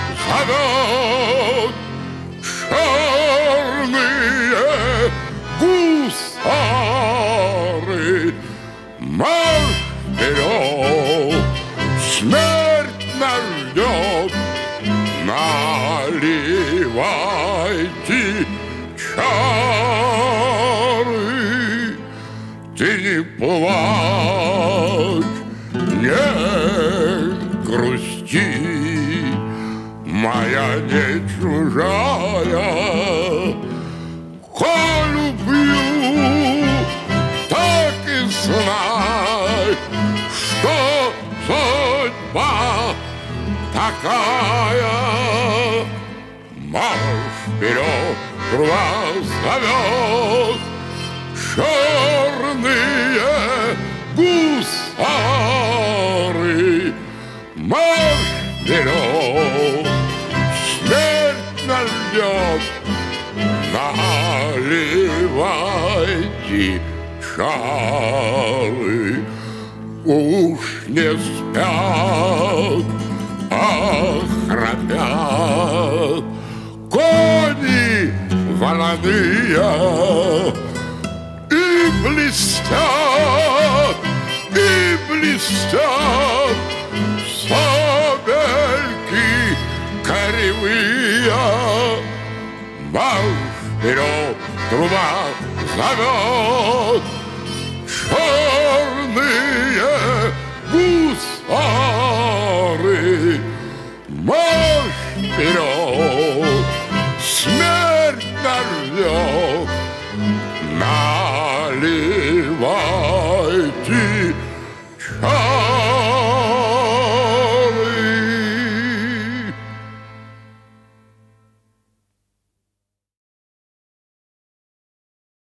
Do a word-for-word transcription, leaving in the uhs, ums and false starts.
зовет черные гусары. Марш вперед, смерть нас ждет, наливайте чары. Ты не плачь, не грусти, моя не чужая. Коль убью, так и знай, что судьба такая. Марш вперед, вас зовет черные гусары. Марш вперед, смерть нас ждет, наливайте чары. Уж не спят, а храпят кони вороные, и блестят, и блестят сабельки коревые. Марш вперед, труба зовет черные гусары. Марш вперед, смерть нас ждет, наливайте чай.